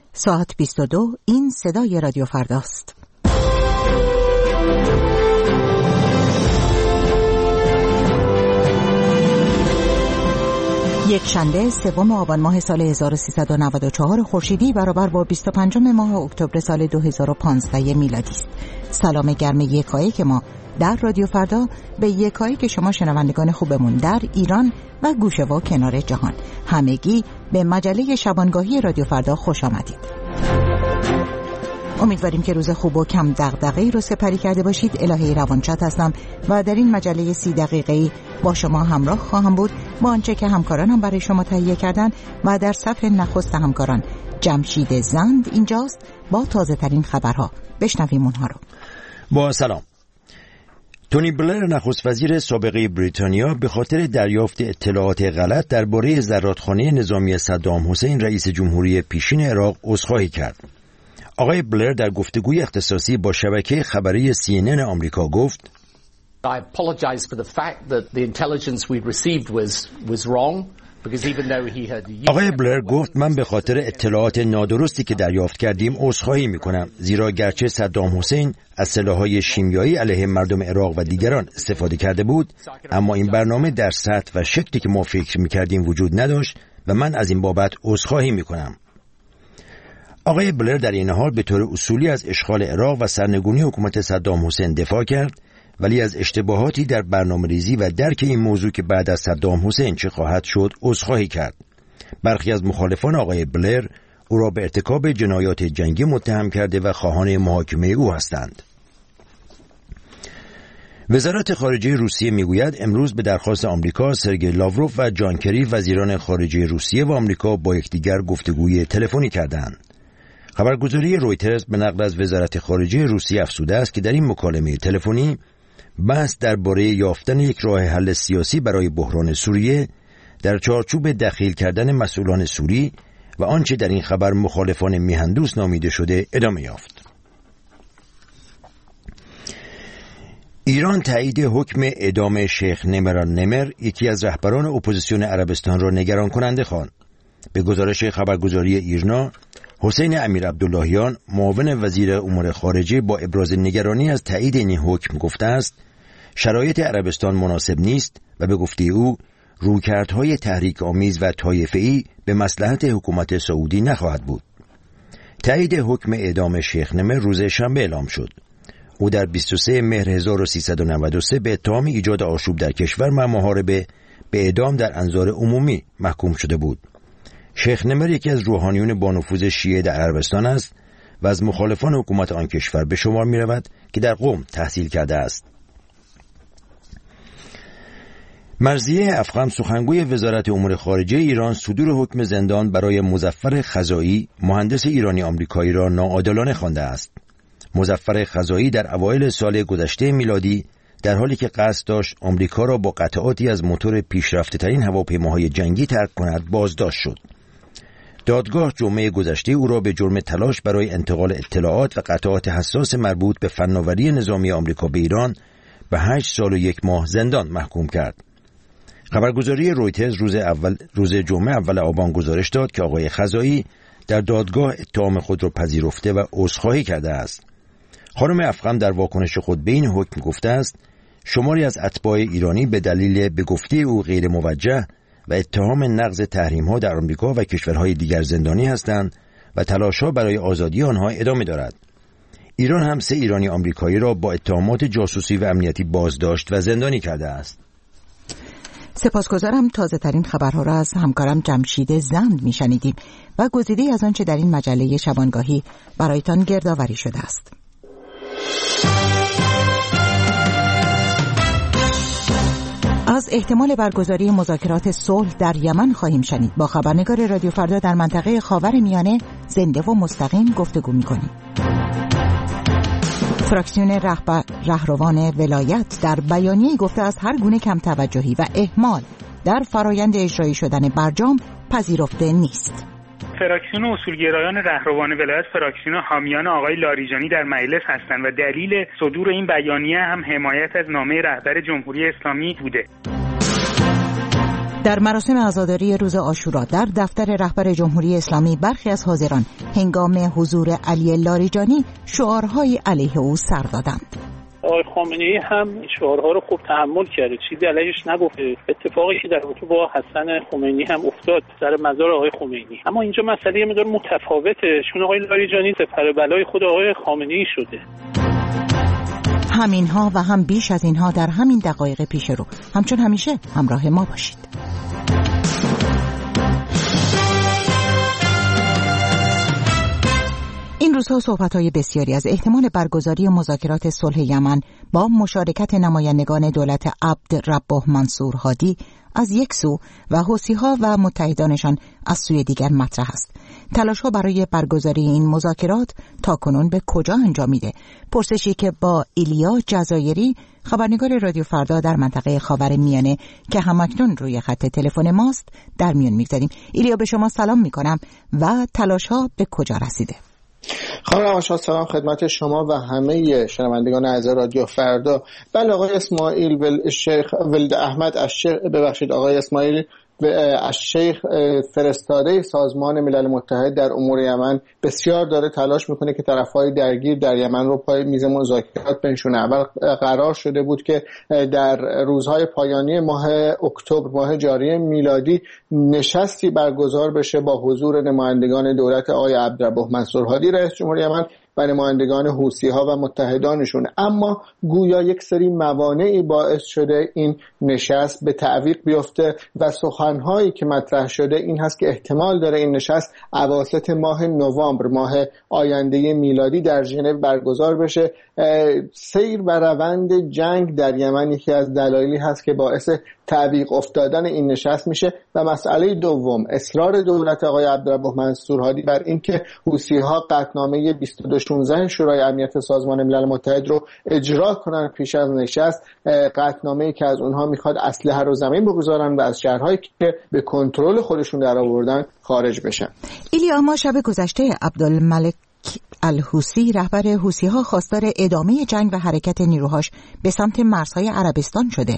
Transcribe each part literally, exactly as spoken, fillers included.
ساعت بیست و دو، این صدای رادیو فرداست. یک شنبه سوم آبان ماه سال هزار و سیصد و نود و چهار خورشیدی برابر با بیست و پنجم ماه اکتبر سال دو هزار و پانزده میلادی است. سلام گرم یکایی که ما در رادیو فردا به یکایی که شما شنوندگان خوبمون در ایران و گوشه و کنار جهان، همگی به مجله شبانگاهی رادیو فردا خوش آمدید. امیدواریم که روز خوب و کم دغدغه‌ای رو سپری کرده باشید. الهی روانشاد هستم و در این مجله سی دقیقه‌ای با شما همراه خواهم بود با آنچه که همکارانم برای شما تهیه کردن و در صفحه نخست همکاران جمشید زند اینجاست با تازه ترین خبرها. بشنویم اونها رو. با سلام. تونی بلر نخست وزیر سابقه بریتانیا به خاطر دریافت اطلاعات غلط درباره زرادخانه نظامی صدام حسین رئیس جمهوری پیشین عراق عذرخواهی کرد. آقای بلر در گفتگوی اختصاصی با شبکه خبری سی ان ان آمریکا گفت: I apologize for the fact that the intelligence we received was was wrong because even though he had آقای بلر گفت من به خاطر اطلاعات نادرستی که دریافت کردیم عذرخواهی میکنم، زیرا گرچه صدام حسین از سلاح‌های شیمیایی علیه مردم عراق و دیگران استفاده کرده بود، اما این برنامه در سطح و شکلی که ما فکر میکردیم وجود نداشت و من از این بابت عذرخواهی میکنم. آقای بلر در این حال به طور اصولی از اشغال عراق و سرنگونی حکومت صدام حسین دفاع کرد، ولی از اشتباهاتی در برنامه‌ریزی و درک این موضوع که بعد از صدام حسین چه خواهد شد عذرخواهی کرد. برخی از مخالفان آقای بلر او را به ارتکاب جنایات جنگی متهم کرده و خواهان محاکمه او هستند. وزارت خارجه روسیه میگوید امروز به درخواست آمریکا سرگئی لاوروف و جان کری وزیران خارجه روسیه و آمریکا با یکدیگر گفتگوی تلفنی کردند. خبرگزاری رویترز به نقل از وزارت خارجه روسیه افزوده است که در این مکالمه تلفنی بحث درباره یافتن یک راه حل سیاسی برای بحران سوریه در چارچوب دخیل کردن مسئولان سوری و آنچه در این خبر مخالفان میهندوست نامیده شده ادامه یافت. ایران تایید حکم اعدام شیخ نمر نمر، یکی از رهبران اپوزیسیون عربستان را نگران کننده خواند. به گزارش خبرگزاری ایرنا، حسین امیر عبداللهیان معاون وزیر امور خارجه با ابراز نگرانی از تایید این حکم گفته است شرایط عربستان مناسب نیست و به گفته او رویکردهای تحریک آمیز و طایفه‌ای به مصلحت حکومت سعودی نخواهد بود. تایید حکم اعدام شیخ نمر روز شنبه اعلام شد. او در بیست و سوم مهر هزار و سیصد و نود و سه به اتهام ایجاد آشوب در کشور و محاربه به اعدام در انظار عمومی محکوم شده بود. شیخ نمر یکی از روحانیون با نفوذ شیعه در عربستان است و از مخالفان حکومت آن کشور به شمار می رود که در قم تحصیل کرده است. مرضیه افخم سخنگوی وزارت امور خارجه ایران صدور حکم زندان برای مظفر خزائی، مهندس ایرانی آمریکایی را ناعادلانه خوانده است. مظفر خزائی در اوایل سال گذشته میلادی در حالی که قصد داشت آمریکا را با قطعاتی از موتور پیشرفته‌ترین هواپیماهای جنگی ترک کند بازداشت شد. دادگاه جمعه گذشته او را به جرم تلاش برای انتقال اطلاعات و قطعات حساس مربوط به فناوری نظامی آمریکا به ایران به هشت سال و یک ماه زندان محکوم کرد. خبرگزاری رویترز روز اول روز جمعه اول آبان گزارش داد که آقای خزائی در دادگاه اتهام خود را پذیرفته و عذرخواهی کرده است. خانم افخم در واکنش خود به این حکم گفته است شماری از اتباع ایرانی به دلیل به گفته او غیر موجه و اتهام نقض تحریم‌ها در آمریکا و کشورهای دیگر زندانی هستند و تلاش‌ها برای آزادی آنها ادامه دارد. ایران هم سه ایرانی آمریکایی را با اتهامات جاسوسی و امنیتی بازداشت و زندانی کرده است. سپاسگزارم. تازه ترین خبرها را از همکارم جمشید زند میشنیدیم و گزیده از آنچه در این مجله شبانگاهی برایتان گردآوری شده است. از احتمال برگزاری مذاکرات صلح در یمن خواهیم شنید. با خبرنگار رادیو فردا در منطقه خاورمیانه زنده و مستقیم گفتگو می‌کنیم. فراکسیون رهبر رهروان ولایت در بیانیه‌ای گفته از هر گونه کم توجهی و اهمال در فرایند اجرایی شدن برجام پذیرفته نیست. فراکسیون اصولگرایان رهروان ولایت فراکسیون حامیان آقای لاریجانی در مجلس هستند و دلیل صدور این بیانیه هم حمایت از نامه رهبر جمهوری اسلامی بوده. در مراسم عزاداری روز عاشورا در دفتر رهبر جمهوری اسلامی برخی از حاضران هنگام حضور علی لاریجانی شعارهای علیه او سر دادند. آقای خامنه‌ای هم شعارها رو خوب تحمل کرده، چیزی علیهش نگفته. اتفاقی که در رابطه با حسن خمینی هم افتاد سر مزار آقای خمینی، اما اینجا مسئله یه مقدار متفاوته، چون آقای لاریجانی سپر بلای خود آقای خامنه‌ای شده. همینها و هم بیش از اینها در همین دقایق پیش رو. همچون همیشه همراه ما باشید. این روزها صحبت‌های بسیاری از احتمال برگزاری مذاکرات صلح یمن با مشارکت نمایندگان دولت عبد ربه منصور هادی از یک سو و حوثی‌ها و متحدانشان از سوی دیگر مطرح است. تلاش‌ها برای برگزاری این مذاکرات تاکنون به کجا انجامیده؟ پرسشی که با ایلیا جزایری خبرنگار رادیو فردا در منطقه خاورمیانه که همکنون روی خط تلفن ماست در میان می‌گذاریم. ایلیا، به شما سلام می‌کنم و تلاش‌ها به کجا رسیده؟ خانم روانشاد، سلام خدمت شما و همه شنوندگان عزیز رادیو فردا. بله، آقای اسماعیل ول شیخ ولد احمد الشیخ ببخشید آقای اسماعیل الشیخ فرستاده سازمان ملل متحد در امور یمن بسیار داره تلاش میکنه که طرفهای درگیر در یمن رو پای میز مذاکرات بنشونه. اول قرار شده بود که در روزهای پایانی ماه اکتبر ماه جاری میلادی نشستی برگزار بشه با حضور نمایندگان دولت آقای عبدالربه منصور هادی رئیس جمهوری یمن و نمایندگان حوثی‌ها و متحدانشون، اما گویا یک سری موانعی باعث شده این نشست به تعویق بیفته و سخن‌هایی که مطرح شده این هست که احتمال داره این نشست اواسط ماه نوامبر ماه آینده میلادی در ژنو برگزار بشه. سیر و روند جنگ در یمن یکی از دلایلی هست که باعث تعویق افتادن این نشست میشه و مسئله دوم اصرار دولت آقای عبدالربه منصور هادی بر اینکه حوثی‌ها قطعنامه بیست و دو شانزده شورای امنیت سازمان ملل متحد رو اجرا کنن پیش از نشست، قطعنامه‌ای که از اونها میخواد اسلحه رو زمین بگذارن و از شهرهایی که به کنترل خودشون در آوردن خارج بشن. ایلیا، ما شب گذشته عبدالملک الحوثی رهبر حوثی‌ها خواستار ادامه جنگ و حرکت نیروهاش به سمت مرزهای عربستان شده.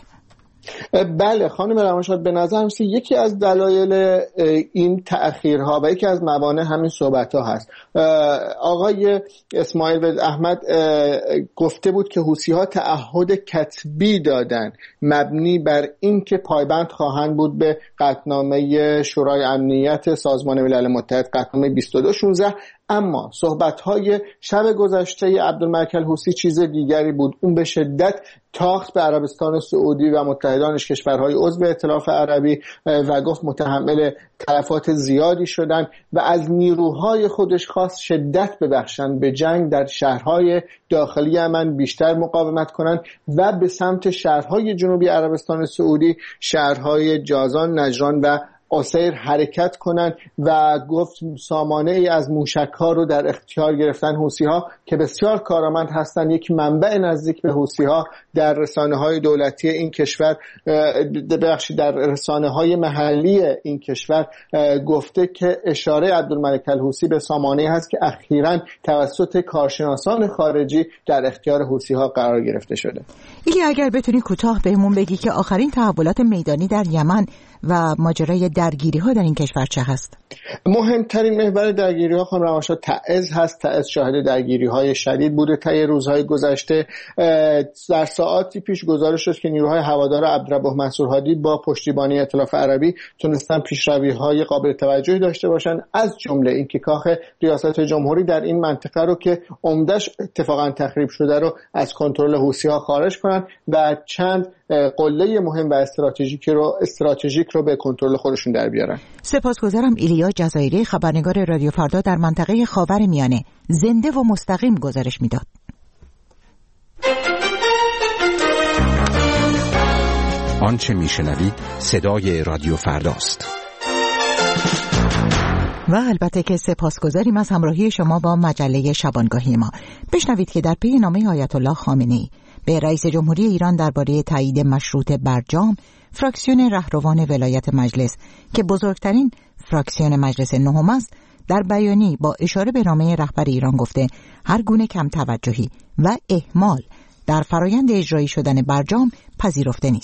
بله خانم روانشاد، به نظر میاد یکی از دلایل این تأخیرها و یکی از موانع همین صحبت‌ها هست. آقای اسماعیل ولد احمد گفته بود که حوثی‌ها تعهد کتبی دادن مبنی بر اینکه پایبند خواهند بود به قطعنامه شورای امنیت سازمان ملل متحد، قطعنامه بیست و دو شانزده، اما صحبت‌های شب گذشته عبدالملک الحوثی چیز دیگری بود. اون به شدت تاخت به عربستان سعودی و متحدانش کشورهای عضو ائتلاف عربی و گفت متحمل تلفات زیادی شدن و از نیروهای خودش خواست شدت ببخشن به جنگ در شهرهای داخلی یمن بیشتر مقاومت کنند و به سمت شهرهای جنوبی عربستان سعودی، شهرهای جازان، نجران و عسیر حرکت کنند و گفت سامانه ای از موشک‌ها رو در اختیار گرفتن حوثی‌ها که بسیار کارآمد هستند. یک منبع نزدیک به حوثی‌ها در رسانه‌های دولتی این کشور ببخشید در رسانه‌های محلی این کشور گفته که اشاره عبدالملک الحوثی به سامانه‌ای هست که اخیراً توسط کارشناسان خارجی در اختیار حوثی‌ها قرار گرفته شده. ایلی، اگر بتونی کوتاه بهمون بگی که آخرین تحولات میدانی در یمن و ماجرای درگیری ها در این کشور چه هست؟ مهمترین محور درگیری ها خانم روانشاد تعز هست. تعز شاهد درگیری های شدید بوده طی روزهای گذشته. در ساعاتی پیش گزارش شد که نیروهای هوادار عبدالربه منصور هادی با پشتیبانی ائتلاف عربی تونستن پیشروی های قابل توجهی داشته باشن، از جمله اینکه کاخ ریاست جمهوری در این منطقه رو که عمدش اتفاقا تخریب شده رو از کنترل حوثی‌ها خارج کنن و چند قله مهم و استراتژیک رو استراتژیک رو به کنترل خودشون در بیارن. سپاسگزارم. ایلیا جزایری خبرنگار رادیو فردا در منطقه خاورمیانه زنده و مستقیم گزارش میداد. آنچه میشنوید صدای رادیو فرداست. و البته که سپاسگزاریم از همراهی شما با مجله شبانگاهی ما. بشنوید که در پی نامه آیت الله خامنه‌ای به رئیس جمهوری ایران درباره تایید مشروط برجام، فراکسیون رهروان ولایت مجلس که بزرگترین فراکسیون مجلس نهم است، در بیانیه‌ای با اشاره به نامه رهبر ایران گفته هر گونه کم توجهی و اهمال در فرایند اجرایی شدن برجام پذیرفته نیست.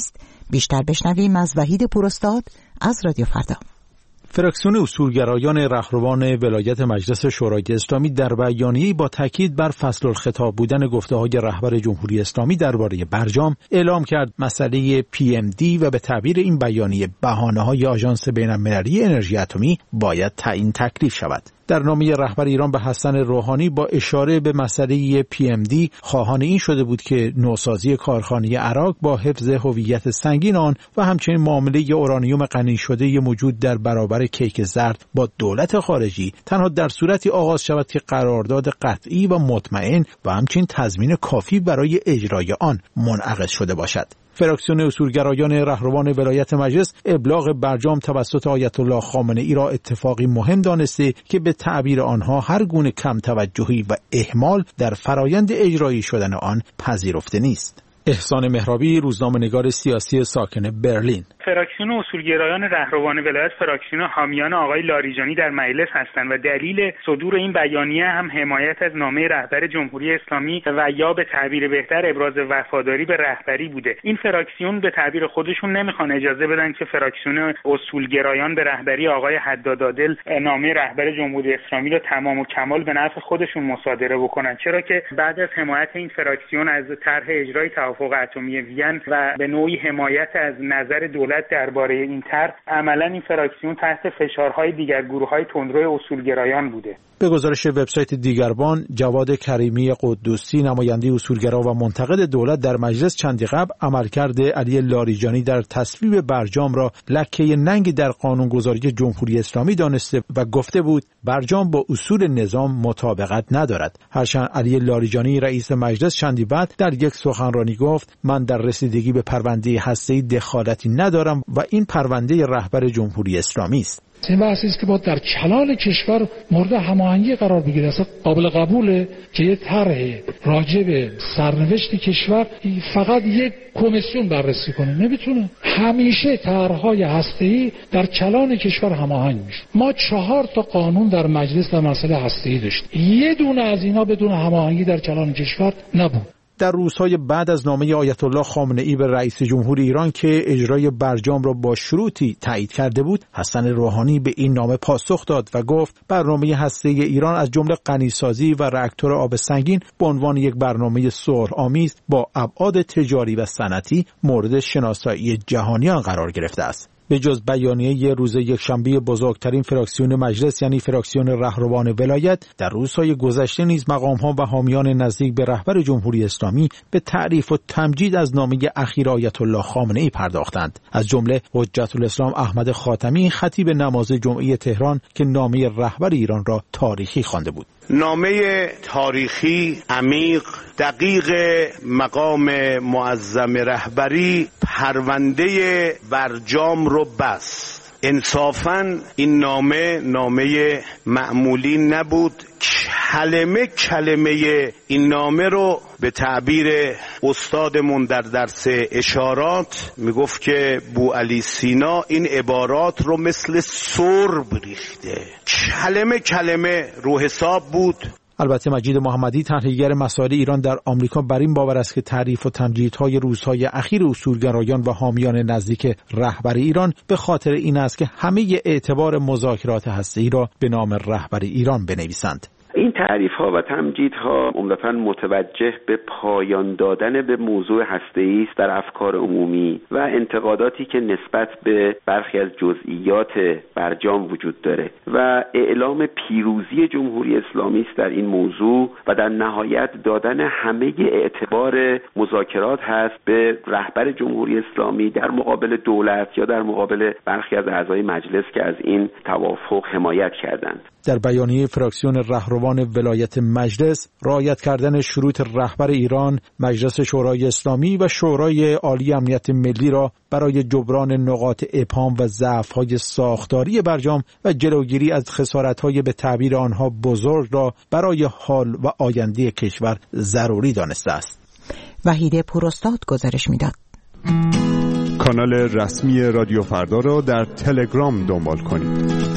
بیشتر بشنویم از وحید پوراستاد از رادیو فردا. فراکسیون اصولگرایان رهروان ولایت مجلس شورای اسلامی در بیانیه‌ای با تاکید بر فصل الخطاب بودن گفته‌های رهبر جمهوری اسلامی درباره برجام اعلام کرد مسئله پی ام دی و به تعبیر این بیانیه بهانه‌های آژانس بین‌المللی انرژی اتمی باید تعیین تکلیف شود. در نامه رهبر ایران به حسن روحانی با اشاره به مسئله پی ام دی خواهان این شده بود که نوسازی کارخانه عراق با حفظ هویت سنگین آن و همچنین معامله اورانیوم غنی شده موجود در برابر کیک زرد با دولت خارجی تنها در صورتی آغاز شود که قرارداد قطعی و مطمئن و همچنین تضمین کافی برای اجرای آن منعقد شده باشد. فراکسیون اصولگرایان رهروان ولایت مجلس ابلاغ برجام توسط آیت الله خامنه‌ای را اتفاقی مهم دانسته که به تعبیر آنها هر گونه کم توجهی و اهمال در فرایند اجرایی شدن آن پذیرفته نیست. احسان مهرابی، روزنامه‌نگار سیاسی ساکن برلین. فراکسیون اصولگرایان رهروان ولایت فراکسیون حامیان آقای لاریجانی در مجلس هستند و دلیل صدور این بیانیه هم حمایت از نامه رهبر جمهوری اسلامی و یا به تعبیر بهتر ابراز وفاداری به رهبری بوده. این فراکسیون به تعبیر خودشون نمیخوان اجازه بدن که فراکسیون اصولگرایان به رهبری آقای حداد عادل نامه رهبر جمهوری اسلامی را تمام و کمال به نفع خودشون مصادره بکنن، چرا که بعد از حمایت این فراکسیون از طرح اجرای توافق اتمی وین و به نوعی حمایت از نظر دولت درباره این طرح، عملاً این فراکسیون تحت فشارهای دیگر گروه‌های تندرو اصولگرایان بوده. به گزارش وبسایت دیگربان، جواد کریمی قدوسی، نماینده اصولگرا و منتقد دولت در مجلس چندی قبل عملکرد علی لاریجانی در تصویب برجام را لکه ننگی در قانونگذاری جمهوری اسلامی دانسته و گفته بود برجام با اصول نظام مطابقت ندارد. هرچند علی لاریجانی رئیس مجلس چندی بعد در یک سخنرانی گفت من در رسیدگی به پرونده هسته‌ای دخالتی ندارم و این پرونده رهبر جمهوری اسلامی است. این بحثی است که باید در کلان کشور مورد هماهنگی قرار بگیره. اصلا قابل قبوله که یه طرح راجع به سرنوشت کشور فقط یک کمیسیون بررسی کنه؟ نمیتونه. همیشه طرح‌های هسته‌ای در کلان کشور هماهنگ میشه. ما چهار تا قانون در مجلس در مسئله هسته‌ای داشتیم، یه دونه از اینا بدون هماهنگی در کلان کشور نبود. در روزهای بعد از نامه آیت الله خامنه‌ای به رئیس جمهور ایران که اجرای برجام را با شروطی تایید کرده بود، حسن روحانی به این نامه پاسخ داد و گفت برنامه هسته‌ای ایران از جمله غنیسازی و راکتور آب سنگین به عنوان یک برنامه صلح‌آمیز با ابعاد تجاری و صنعتی مورد شناسایی جهانیان قرار گرفته است. به جز بیانیه روز یکشنبه بزرگترین فراکسیون مجلس یعنی فراکسیون رهروان ولایت، در روزهای گذشته نیز مقام‌ها و حامیان نزدیک به رهبر جمهوری اسلامی به تعریف و تمجید از نامه اخیر آیت الله خامنه‌ای پرداختند. از جمله حجت الاسلام احمد خاتمی، خطیب نماز جمعه تهران، که نامه رهبر ایران را تاریخی خوانده بود. نامه تاریخی، عمیق، دقیق مقام معظم رهبری پرونده برجام رو بست. انصافاً این نامه نامه معمولی نبود. کلمه کلمه این نامه رو به تعبیر استادمون در درس اشارات میگفت که بوعلی سینا این عبارات رو مثل سرب ریخته. کلمه کلمه رو حساب بود. البته مجید محمدی، تحلیلگر مسائل ایران در آمریکا، بر این باور است که تعریف و تمجیدهای روزهای اخیر اصولگرایان و حامیان نزدیک رهبر ایران به خاطر این است که همه اعتبار مذاکرات هسته‌ای را به نام رهبر ایران بنویسند. این تعریف‌ها و تمجیدها عمدتاً متوجه به پایان دادن به موضوع هسته‌ای است در افکار عمومی و انتقاداتی که نسبت به برخی از جزئیات برجام وجود داره و اعلام پیروزی جمهوری اسلامی است در این موضوع و در نهایت دادن همه اعتبار مذاکرات هست به رهبر جمهوری اسلامی در مقابل دولت یا در مقابل برخی از اعضای مجلس که از این توافق حمایت کردند. در بیانیه فراکسیون رهروان ولایت مجلس، رعایت کردن شروط رهبر ایران، مجلس شورای اسلامی و شورای عالی امنیت ملی را برای جبران نقاط ابهام و ضعف‌های ساختاری برجام و جلوگیری از خسارت‌های به تعبیر آنها بزرگ را برای حال و آینده کشور ضروری دانسته است. وحید پوراستاد گزارش می‌داد. کانال رسمی رادیو فردا را در تلگرام دنبال کنید.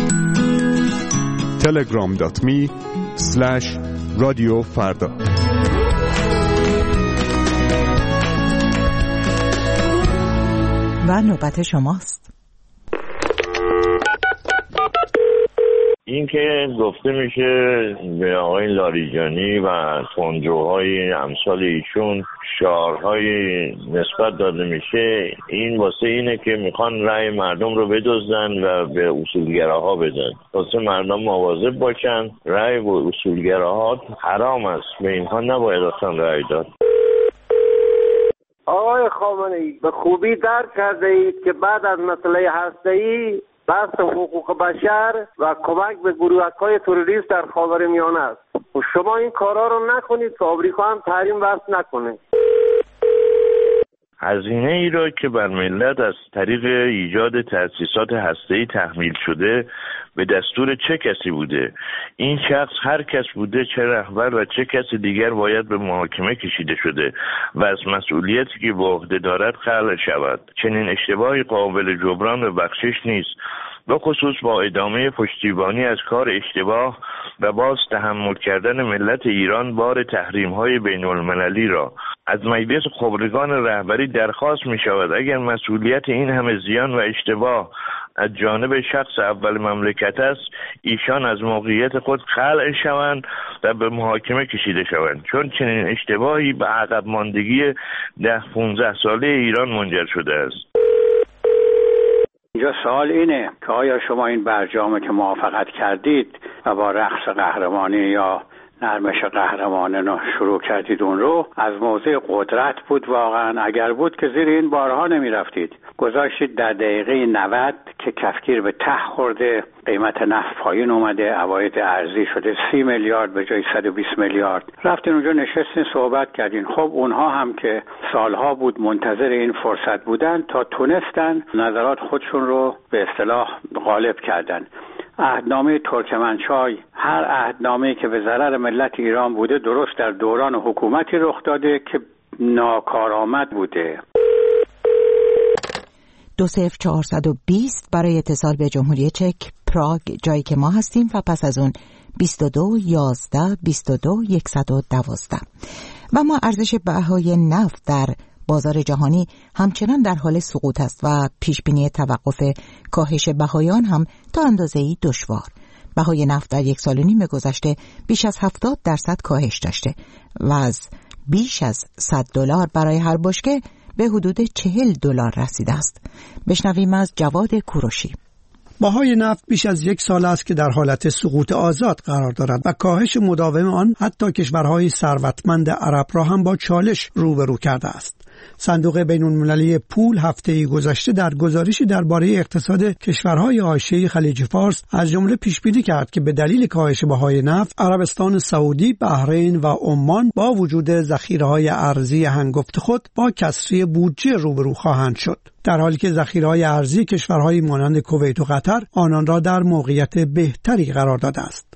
تلگرام دات می اسلش رادیو فردا. و نوبت شماست. این که گفته میشه به آقای لاریجانی و تندروهای امثال ایشون شعارهای نسبت داده میشه، این واسه اینه که میخوان رأی مردم رو بدزدن و به اصولگراها بدن. واسه مردم مواظب باشن، رأی به اصولگراها حرام است، به اینها نباید اصلا رأی داد. آقای خامنه‌ای به خوبی درک کرده اید که بعد از مسئله هسته‌ای بحث حقوق بشر و کمک به گروه‌های تروریست در خاورمیانه است. و شما این کارا رو نکنید که آمریکا هم تحریم وضع نکنه. هزینه ای را که بر ملت از طریق ایجاد تأسیسات هسته‌ای تحمیل شده به دستور چه کسی بوده؟ این شخص هر کس بوده، چه رهبر و چه کس دیگر باید به محاکمه کشیده شده و از مسئولیتی که به عهده دارد خلع شود. چنین اشتباهی قابل جبران و بخشش نیست، به خصوص با ادامه پشتیبانی از کار اشتباه و باز تحمل کردن ملت ایران بار تحریم‌های بین‌المللی را. از مجلس خبرگان رهبری درخواست می شود اگر مسئولیت این همه زیان و اشتباه از جانب شخص اول مملکت است، ایشان از موقعیت خود خلع شوند و به محاکمه کشیده شوند، چون چنین اشتباهی به عقب ماندگی ده پونزده ساله ایران منجر شده است. اینجا سوال اینه که آیا شما این برجامه که موافقت کردید و با رقص قهرمانی یا نرمش قهرمانه رو شروع کردید، اون رو از موضع قدرت بود واقعا؟ اگر بود که زیر این بارها نمی رفتید، گذاشتید در دقیقه نود که کفگیر به ته خورده، قیمت نفت پایین اومده، عواید ارزی شده سی میلیارد به جای صد و بیست میلیارد، رفتین اونجا نشستین صحبت کردین. خب اونها هم که سالها بود منتظر این فرصت بودن تا تونستن نظرات خودشون رو به اصطلاح غالب کردن. عهدنامه ترکمنچای، هر عهدنامه‌ای که به ضرر ملت ایران بوده درست در دوران حکومتی رخ داده که ناکارآمد بوده. دو صفر چهارصد و بیست برای اتصال به جمهوری چک پراگ جایی که ما هستیم و پس از اون بیست و دو یازده بیست و دو صد و دوازده. و ما ارزش بهای نفت در بازار جهانی همچنان در حال سقوط است و پیشبینی توقف کاهش بهایان هم تا اندازه‌ای دشوار. بهای نفت در یک سال و نیم گذشته بیش از هفتاد درصد کاهش داشته و از بیش از صد دلار برای هر بشکه به حدود چهل دلار رسیده است. بشنویم از جواد کوروشی. بهای نفت بیش از یک سال است که در حالت سقوط آزاد قرار دارد و کاهش مداوم آن حتی کشورهای ثروتمند عرب را هم با چالش روبرو کرده است. صندوق بین‌المللی پول هفته‌ای گذشته در گزارشی درباره اقتصاد کشورهای حاشیه خلیج فارس از جمله پیش‌بینی کرد که به دلیل کاهش بهای نفت، عربستان سعودی، بحرین و عمان با وجود ذخیره‌های ارزی هنگفت خود با کسری بودجه روبرو خواهند شد، در حالی که ذخیره‌های ارزی کشورهای مانند کویت و قطر آنان را در موقعیت بهتری قرار داده است.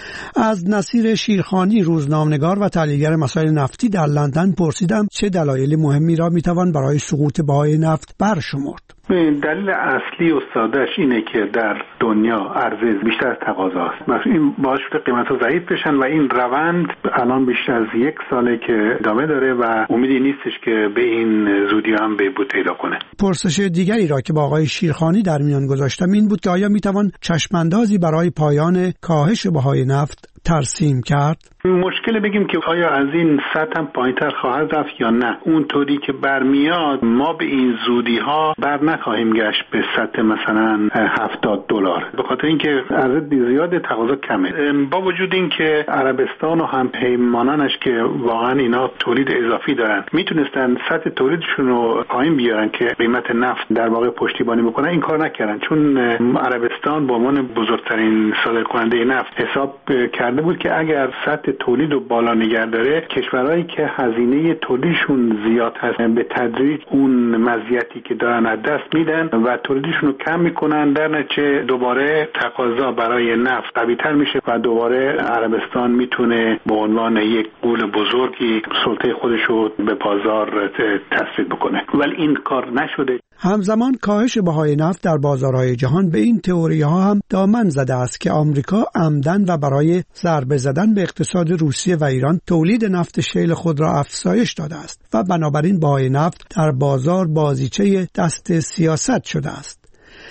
از نصیر شیرخانی، روزنامه‌نگار و تحلیلگر مسائل نفتی در لندن پرسیدم چه دلایل مهمی را میتوان برای سقوط بهای نفت برشمرد. دلیل اصلی و سادهش اینه که در دنیا عرضه بیشتر از تقاضا است. مثلا این باعث شده قیمت‌ها ضعیف بشن و این روند الان بیشتر از یک ساله که ادامه داره و امیدی نیستش که به این زودی هم بهبود پیدا کنه. پرسش دیگری را که با آقای شیرخانی در میان گذاشتم این بود که آیا میتوان چشم‌اندازی برای پایان کاهش بهای نفت ترسیم کرد؟ مشکل بگیم که آیا از این سطح هم پایین‌تر خواهد رفت یا نه. اونطوری که برمیاد ما به این زودی ها بر نخواهیم گشت به سطح مثلا هفتاد دلار، به خاطر اینکه عرضه زیاد تقاضا کمه. با وجود اینکه عربستان و هم پیمانانش که واقعا اینا تولید اضافی دارن میتونستن سطح تولیدشون رو پایین بیارن که قیمت نفت در واقع پشتیبانی بکنن، این کار نکردن، چون عربستان به عنوان بزرگترین صادرکننده نفت حساب کرده بود که اگر سطح تولید رو بالا نگه داره، کشورهایی که هزینه تولیدشون زیاد هست به تدریج اون مزیتی که دارن از دست میدن و تولیدشون رو کم میکنن، در نتیجه دوباره تقاضا برای نفت قوی‌تر میشه و دوباره عربستان میتونه به عنوان یک غول بزرگی سلطه خودش رو به بازار تثبیت بکنه. ولی این کار نشده. همزمان کاهش بهای نفت در بازارهای جهان به این تئوری ها هم دامن زده است که آمریکا عمدن و برای ضربه زدن به اقتصاد روسیه و ایران تولید نفت شیل خود را افزایش داده است و بنابراین بهای نفت در بازار بازیچه دست سیاست شده است.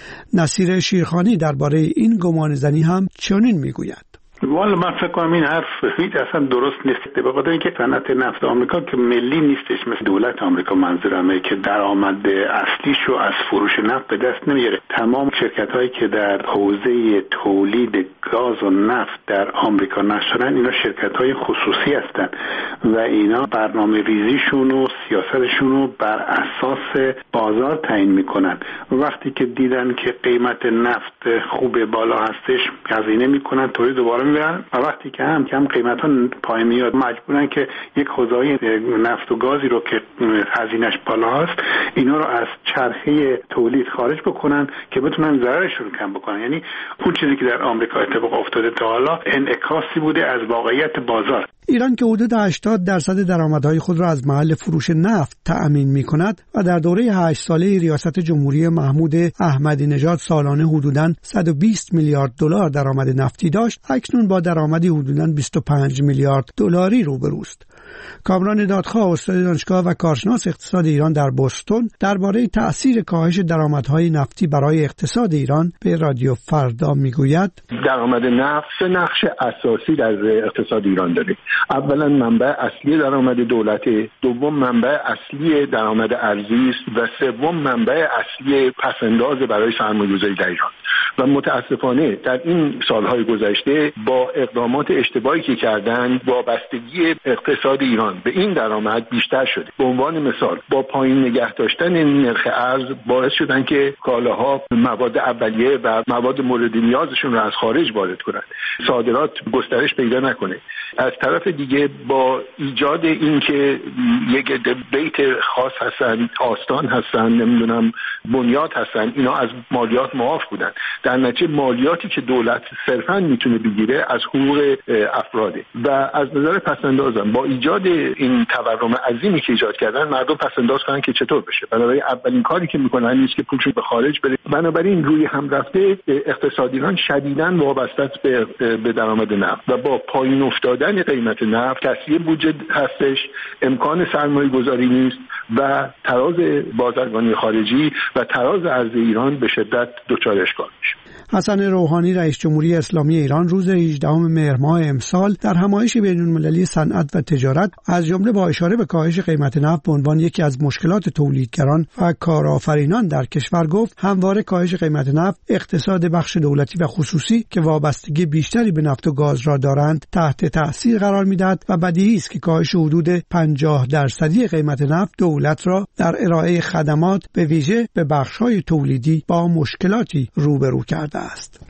نصیر شیرخانی درباره این گمانه‌زنی هم چنین میگوید: والا من فکر کنم این حرف هیچ اصلا درست نیست، به خاطر اینکه صنعت نفت آمریکا که ملی نیستش، مثل دولت آمریکا منظورمه، که درآمد اصلیشو از فروش نفت به دست نمیاره. تمام شرکت هایی که در حوزه تولید گاز و نفت در آمریکا نشدن اینا شرکت های خصوصی هستن و اینا برنامه ریزیشون و سیاستشون رو بر اساس بازار تعیین میکنن. وقتی که دیدن که قیمت نفت خوب بالا هستش هزینه میکنن، تولید دوباره میبرن و وقتی که هم کم قیمت ها پایین میاد مجبورن که یک حوزه نفت و گازی رو که هزینه‌اش بالا هست اینا رو از چرخه تولید خارج بکنن که بتونن ضررشون رو کم بکنن. یعنی اون چیزی که در آمریکا اتفاق افتاده تا حالا انعکاسی بوده از واقعیت بازار. ایران که حدود هشتاد درصد درآمدهای خود را از محل فروش نفت تأمین می‌کند و در دوره هشت ساله ریاست جمهوری محمود احمدی نژاد سالانه حدوداً صد و بیست میلیارد دلار درآمد نفتی داشت، اکنون با درآمدی حدوداً بیست و پنج میلیارد دلاری روبروست. کامران دادخواه، استاد دانشگاه و کارشناس اقتصاد ایران در بوستون، درباره تأثیر کاهش درآمدهای نفتی برای اقتصاد ایران به رادیو فردا میگوید: درآمد نفت نقش اساسی در اقتصاد ایران داره. اولا منبع اصلی درآمد دولت، دوم منبع اصلی درآمد ارزی است و سوم منبع اصلی پسنداز برای سرمایه‌گذاری در ایران. و متاسفانه در این سالهای گذشته با اقدامات اشتباهی که کردن وابستگی اقتصاد ایران به این درآمد بیشتر شده. به عنوان مثال با پایین نگه داشتن نرخ ارز باعث شدن که کالاها، مواد اولیه و مواد مورد نیازشون رو از خارج وارد کنند، صادرات گسترش پیدا نکنه. از طرف دیگه با ایجاد این که یک بیت خاص هستن، آستان هستن، نمیدونم بنیاد هستن، اینا از مالیات معاف بودن. در نتیجه مالیاتی که دولت صرفاً میتونه بگیره از حقوق افراده و از نظر پسندازم با ایجاد این تورم عظیمی که ایجاد کردن مردم پسنداز کنن که چطور بشه. بنابراین اولین کاری که میکنن نیست که پولشون به خارج بره. بنابراین روی هم رفته اقتصاد ایران شدیداً وابسته است به به درآمد نفت و با پایین افتادن قیمت نفت کسری بودجه هستش، امکان سرمایه گذاری نیست و تراز بازرگانی خارجی و تراز ارز ایران به شدت دچار اشکال میشه. حسن روحانی رئیس جمهوری اسلامی ایران روز هجدهم مهر ماه امسال در همایش بین‌المللی صنعت و تجارت از جمله با اشاره به کاهش قیمت نفت به عنوان یکی از مشکلات تولیدگران و کارآفرینان در کشور گفت همواره کاهش قیمت نفت اقتصاد بخش دولتی و خصوصی که وابستگی بیشتری به نفت و گاز را دارند تحت تاثیر قرار می‌دهد و بدیهی است که کاهش حدود پنجاه درصدی قیمت نفت دولت را در ارائه خدمات به ویژه به بخش‌های تولیدی با مشکلاتی روبرو کرده است.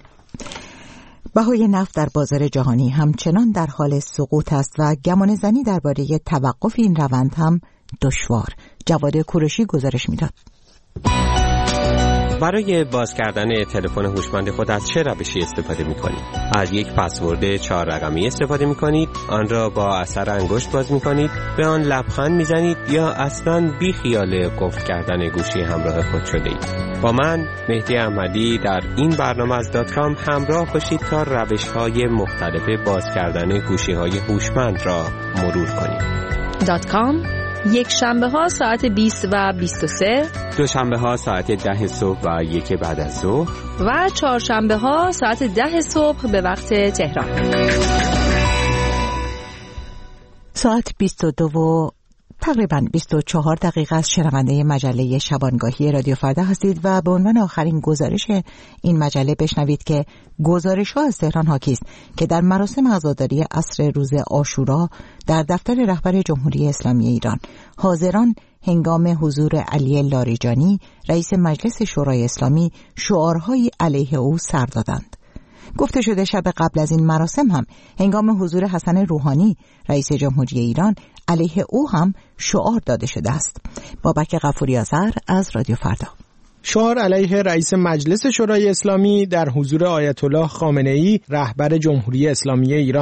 بهای نفت در بازار جهانی همچنان در حال سقوط است و گمانه‌زنی درباره توقف این روند هم دشوار. جواد کوروشی گزارش می‌داد. برای باز کردن تلفن هوشمند خود از چه روشی استفاده می‌کنید؟ از یک پسورد چهار رقمی استفاده می‌کنید، آن را با اثر انگشت باز می‌کنید، به آن لبخند می‌زنید یا اصلاً بی خیال قفل کردن گوشی همراه خود شده‌اید؟ با من مهدی احمدی در این برنامه از دات کام همراه باشید تا روش‌های مختلف باز کردن گوشی‌های هوشمند را مرور کنیم. دات کام یک شنبه ها ساعت بیست و بیست و سه، دو شنبه ها ساعت ده صبح و یک بعد از ظهر و چهار شنبه ها ساعت ده صبح به وقت تهران. ساعت بیست و دو و تقریباً بیست و چهار دقیقه از شنونده مجله شبانگاهی رادیو فردا هستید و به عنوان آخرین گزارش این مجله بشنوید که گزارش‌ها از تهران حاکی است که در مراسم عزاداری عصر روز عاشورا در دفتر رهبر جمهوری اسلامی ایران حاضران هنگام حضور علی لاریجانی رئیس مجلس شورای اسلامی شعارهای علیه او سر دادند. گفته شده شب قبل از این مراسم هم هنگام حضور حسن روحانی رئیس جمهوری ایران علیه او هم شعار داده شده است. بابک غفوری آذر از رادیو فردا. شعار علیه رئیس مجلس شورای اسلامی در حضور آیت الله خامنه‌ای رهبر جمهوری اسلامی ایران.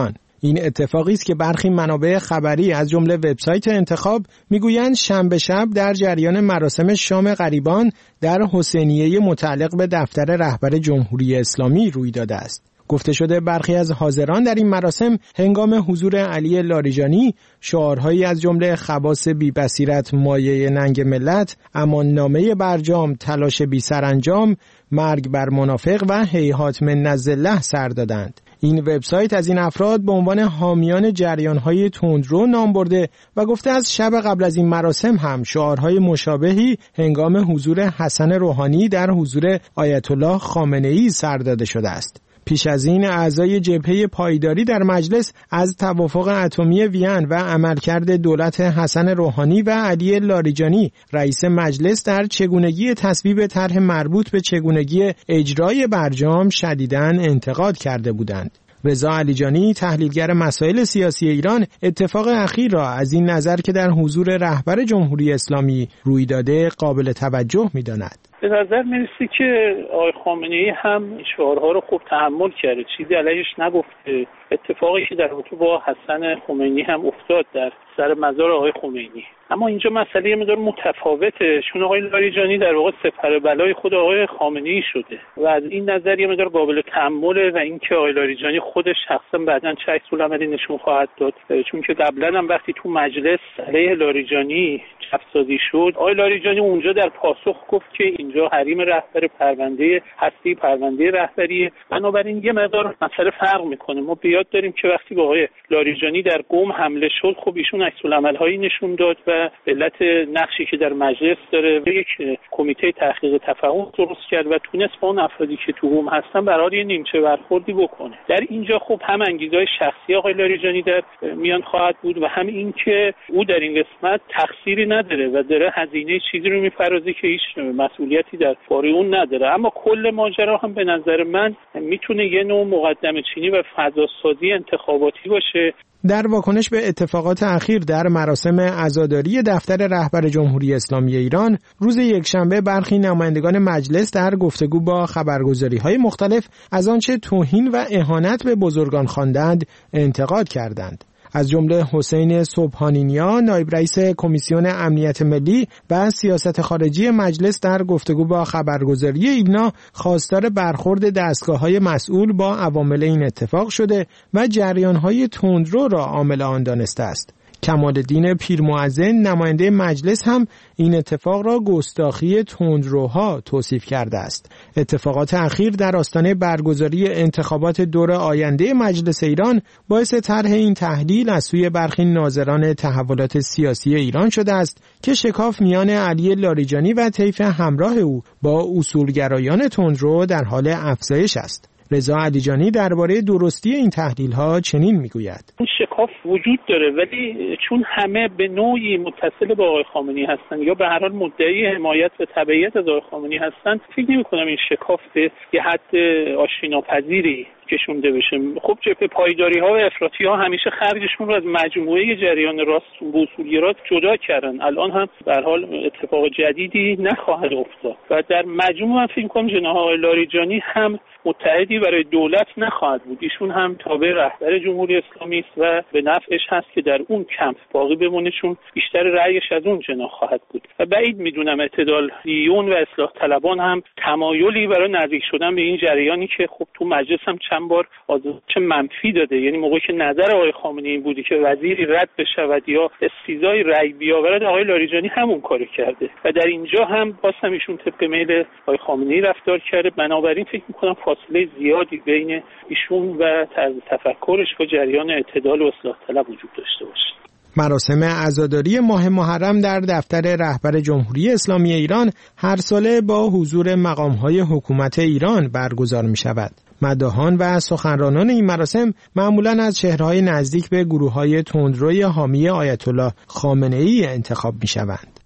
این اتفاقی است که برخی منابع خبری از جمله وبسایت انتخاب میگویند شنبه شب در جریان مراسم شام غریبان در حسینیه متعلق به دفتر رهبر جمهوری اسلامی روی داده است. گفته شده برخی از حاضران در این مراسم هنگام حضور علی لاریجانی شعارهایی از جمله خواص بی بصیرت مایه ننگ ملت، اماننامه برجام تلاش بی سرانجام، مرگ بر منافق و هیهات من نزله سر دادند. این وبسایت از این افراد به عنوان حامیان جریان‌های تندرو نام برده و گفته از شب قبل از این مراسم هم شعارهای مشابهی هنگام حضور حسن روحانی در حضور آیت الله خامنه‌ای سر داده شده است. پیش از این اعضای جبهه پایداری در مجلس از توافق اتمی وین و عملکرد دولت حسن روحانی و علی لاریجانی رئیس مجلس در چگونگی تصویب طرح مربوط به چگونگی اجرای برجام شدیداً انتقاد کرده بودند. رضا علیجانی تحلیلگر مسائل سیاسی ایران اتفاق اخیر را از این نظر که در حضور رهبر جمهوری اسلامی روی داده قابل توجه می‌داند. به نظر میرسه که آقای خامنه‌ای هم شعارها رو خوب تحمل کرده، چیزی علیهش نگفته. اتفاقی که در رابطه با حسن خمینی هم افتاد در سر مزار آقای خمینی، اما اینجا مسئله یه مقدار متفاوته، چون آقای لاریجانی در واقع سپر بلای خود آقای خامنه‌ای شده و از این نظر یه مقدار قابل تحمله و اینکه آقای لاریجانی خودش شخصا بعداً چه عکس‌العملی نشون خواهد داد، چون که قبلا هم وقتی تو مجلس علیه لاریجانی چپ‌سازی شد، آقای لاریجانی اونجا در پاسخ گفت که اینجا حریم رهبر پرونده هستی پرونده رهبری، بنابراین یه مقدار مسئله فرق میکنه. ما بیاد داریم که وقتی با آقای لاریجانی در قم حمله شد، خب ایشون عکس‌العمل‌هایی نشون داد و به علت نقشی که در مجلس داره و یک کمیته تحقیق تفاهم درست کرد و تونست با اون افرادی که تو قم هستن برای یه نیمچه برخوردی بکنه. در اینجا خب هم انگیزه‌های شخصی آقای لاریجانی در میان خواهد بود و هم این که او در این قسمت تقصیری نداره و داره هزینه چیزی رو میپردازه که هیچ مسئولیتی در باره اون نداره. اما کل ماجرا هم به نظر من میتونه یه نوع مقدمه چینی و فضاسازی انتخاباتی باشه. در واکنش به اتفاقات اخیر در مراسم عزاداری دفتر رهبر جمهوری اسلامی ایران، روز یکشنبه برخی نمایندگان مجلس در گفتگو با خبرگزاری‌های مختلف از آنچه توهین و اهانت به بزرگان خواندند انتقاد کردند. از جمله حسین سبحانی-نیا، نایب رئیس کمیسیون امنیت ملی و سیاست خارجی مجلس در گفتگو با خبرگزاری ایلنا خواستار برخورد دستگاه‌های مسئول با عوامل این اتفاق شده و جریان‌های تندرو را عامل آن دانسته است. کمال‌الدین پیرمؤذن نماینده مجلس هم این اتفاق را گستاخی تندروها توصیف کرده است. اتفاقات اخیر در آستانه برگزاری انتخابات دور آینده مجلس ایران باعث طرح این تحلیل از سوی برخی ناظران تحولات سیاسی ایران شده است که شکاف میان علی لاریجانی و طیف همراه او با اصولگرایان تندرو در حال افزایش است. رضا علیجانی درباره درستی این تحلیل‌ها چنین میگوید: این شکاف وجود داره، ولی چون همه به نوعی متصل با آقای خامنه‌ای هستن یا به هر حال مدعی حمایت و تبعیت از آقای خامنه‌ای هستن، فکر نمی‌کنم این شکاف به یه حد آشتیناپذیری کشونده بشه. خب جبهه پایداری ها و افراطی ها همیشه خرجشون رو از مجموعه جریان راست و اصولگرات جدا کردن. الان هم به هر حال اتفاق جدیدی نخواهد افتاد و در مجموع من فکر می‌کنم جناح آقای لاریجانی هم متحدی برای دولت نخواهد بود. ایشون هم تابع رهبر جمهوری اسلامی است و به نفعش هست که در اون کمپ باقی بمونه، چون بیشتر رأیش از اون جناح خواهد بود. و بعید میدونم اعتدالیون و اصلاح طلبان هم تمایلی برای نزدیک شدن به این جریانی که خب تو مجلس هم چند بار آزمایش منفی داده، یعنی موقعی که نظر آقای خامنه‌ای این بودی که وزیری رد بشود یا استیضای رأی بیاورد، آقای لاریجانی همون کارو کرده و در اینجا هم باز هم ایشون طبق میل آقای خامنه‌ای رفتار کرده. بنابراین فکر می‌کنم فاصله زیادی بین ایشون و طرز تفکرش با جریان اعتدال و اصلاح طلب وجود داشته باشه. مراسم عزاداری ماه محرم در دفتر رهبر جمهوری اسلامی ایران هر ساله با حضور مقام‌های حکومت ایران برگزار می‌شود. مداحان و سخنرانان این مراسم معمولاً از چهره‌های نزدیک به گروه‌های تندروی حامی آیت الله خامنه‌ای انتخاب می‌شوند.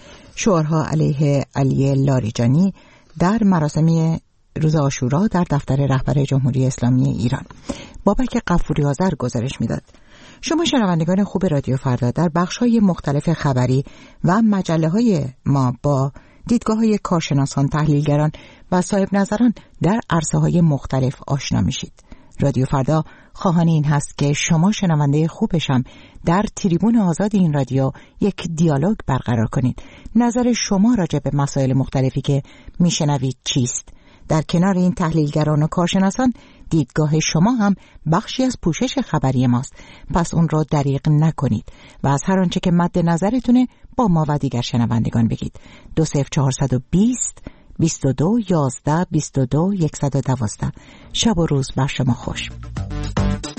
شعارها علیه علی لاریجانی در مراسم روز عاشورا در دفتر رهبر جمهوری اسلامی ایران. بابک غفوری آذر گزارش میداد. شما شنوندگان خوب رادیو فردا در بخش‌های مختلف خبری و مجله‌های ما با دیدگاه‌های کارشناسان، تحلیلگران و صاحب نظران در عرصه‌های مختلف آشنا میشید. رادیو فردا خواهان این هست که شما شنونده خوبشم در تریبون آزاد این رادیو یک دیالوگ برقرار کنید. نظر شما راجع به مسائل مختلفی که میشنوید چیست؟ در کنار این تحلیلگران و کارشناسان دیدگاه شما هم بخشی از پوشش خبری ماست، پس اون رو دریغ نکنید و از هر آنچه که مد نظرتونه با ما و دیگر شنوندگان بگید. دو صفر چهارصد و بیست بیست و دو یازده بیست و دو صفر صفر یک یک دو. شب و روز بر شما خوش.